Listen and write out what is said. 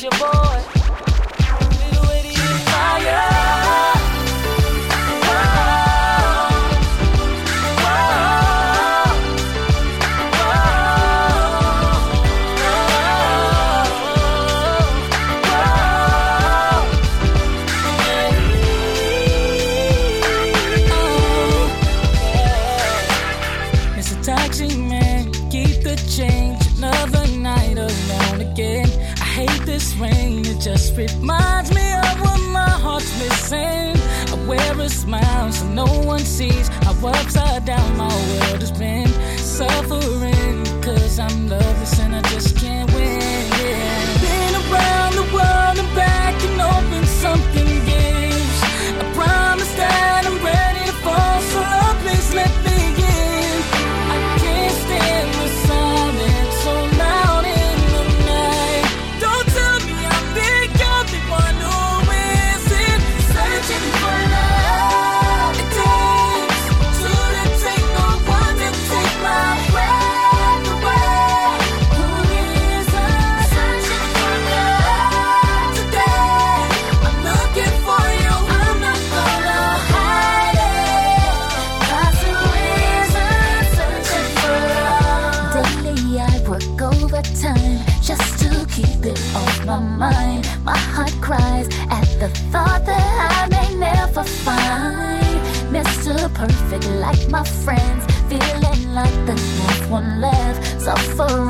your boy. Little Eddie is fire. Just reminds me of what my heart's missing. I wear a smile so no one sees how upside down my world has been. Suffering cause I'm loveless and I just can't win. Been around the world and back and open something gives. I promise that I'm ready to fall, so love, please let me in. I can't stand the silence so loud in the night. Don't tell me I'm the only one who isn't searching for love. It takes two to take no one to take my breath away. Who isn't searching for love today? I'm looking for you, I'm not gonna hide it. 'Cause who isn't searching for love? Daily I work overtime just to keep it off my mind. My heart cries at the thought that I may never find Mr. Perfect like my friends, feeling like the next one left, suffering